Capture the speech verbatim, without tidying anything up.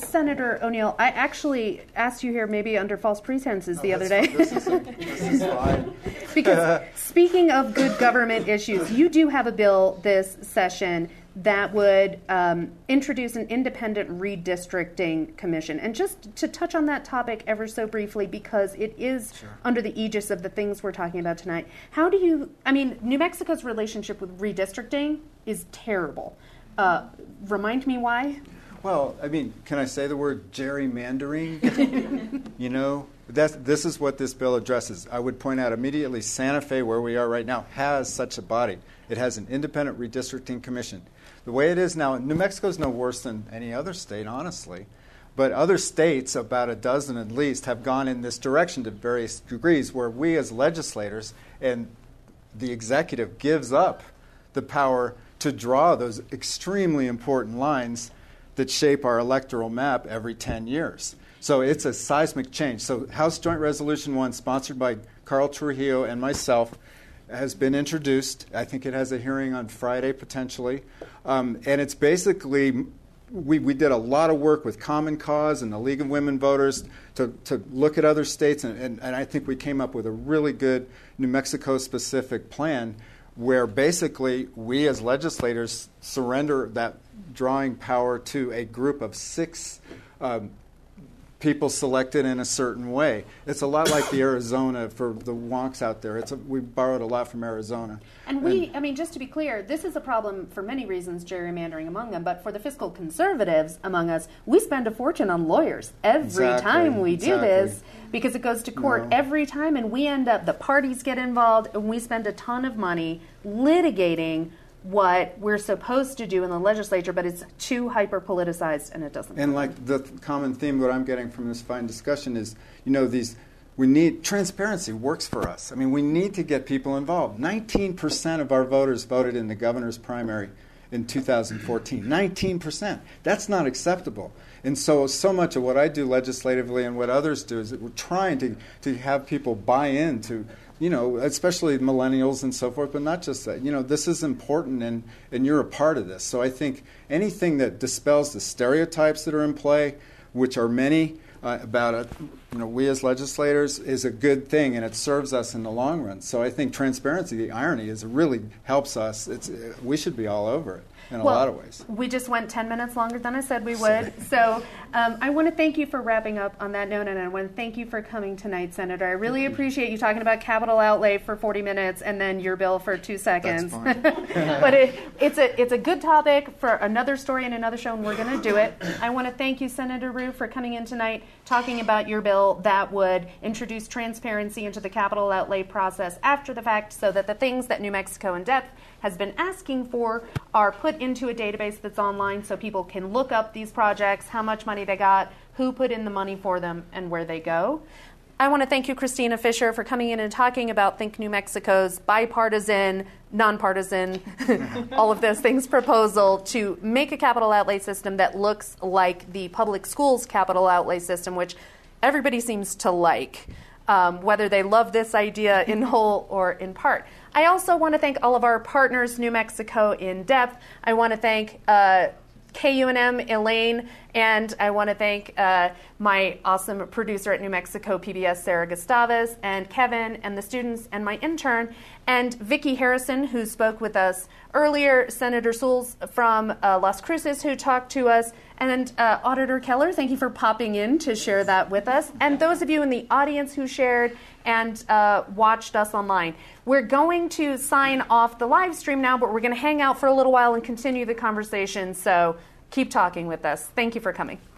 Senator O'Neill, I actually asked you here maybe under false pretenses the no, other day. This is, this is fine. Because speaking of good government issues, you do have a bill this session that would um, introduce an independent redistricting commission. And just to touch on that topic ever so briefly, because it is sure. under the aegis of the things we're talking about tonight, how do you, I mean, New Mexico's relationship with redistricting is terrible. Uh, remind me why? Well, I mean, can I say the word gerrymandering? You know, that's, this is what this bill addresses. I would point out immediately Santa Fe, where we are right now, has such a body. It has an independent redistricting commission. The way it is now, New Mexico is no worse than any other state, honestly. But other states, about a dozen at least, have gone in this direction to various degrees, where we as legislators and the executive gives up the power to draw those extremely important lines that shape our electoral map every ten years. So it's a seismic change. So House Joint Resolution one, sponsored by Carl Trujillo and myself, has been introduced. I think it has a hearing on Friday, potentially. Um, and it's basically, we, we did a lot of work with Common Cause and the League of Women Voters to, to look at other states, and, and, and I think we came up with a really good New Mexico-specific plan where basically we as legislators surrender that drawing power to a group of six um, people selected in a certain way. It's a lot like the Arizona for the wonks out there. It's a, we borrowed a lot from Arizona. And we, and, I mean, just to be clear, this is a problem for many reasons, gerrymandering among them, but for the fiscal conservatives among us, we spend a fortune on lawyers every exactly, time we exactly. do this because it goes to court no. every time, and we end up, the parties get involved, and we spend a ton of money litigating what we're supposed to do in the legislature, but it's too hyper-politicized, and it doesn't. And like the common theme that I'm getting from this fine discussion is, you know, these we need transparency works for us. I mean, we need to get people involved. nineteen percent of our voters voted in the governor's primary in two thousand fourteen. nineteen percent. That's not acceptable. And so, so much of what I do legislatively and what others do is that we're trying to, to have people buy into, you know, especially millennials and so forth, but not just that. You know, this is important, and, and you're a part of this. So I think anything that dispels the stereotypes that are in play, which are many, uh, about it, you know, we as legislators, is a good thing, and it serves us in the long run. So I think transparency, the irony, is it really helps us. It's uh, we should be all over it in a well, lot of ways. We just went ten minutes longer than I said we would. So um, I want to thank you for wrapping up on that note, and I want to thank you for coming tonight, Senator. I really appreciate you talking about capital outlay for forty minutes and then your bill for two seconds. That's fine. But it, it's a it's a good topic for another story and another show, and we're going to do it. I want to thank you, Senator Ryu, for coming in tonight, talking about your bill that would introduce transparency into the capital outlay process after the fact, so that the things that New Mexico in Depth has been asking for are put into a database that's online, so people can look up these projects, how much money they got, who put in the money for them, and where they go. I want to thank you, Christina Fisher, for coming in and talking about Think New Mexico's bipartisan, nonpartisan, all of those things proposal to make a capital outlay system that looks like the public schools capital outlay system, which everybody seems to like, um, whether they love this idea in whole or in part. I also want to thank all of our partners, New Mexico in Depth. I want to thank uh, K U N M, Elaine, and I want to thank uh, my awesome producer at New Mexico P B S, Sarah Gustavus, and Kevin, and the students, and my intern, and Vicki Harrison, who spoke with us earlier, Senator Soules from uh, Las Cruces, who talked to us, and uh, Auditor Keller, thank you for popping in to share that with us, and those of you in the audience who shared and uh, watched us online. We're going to sign off the live stream now, but we're going to hang out for a little while and continue the conversation, so keep talking with us. Thank you for coming.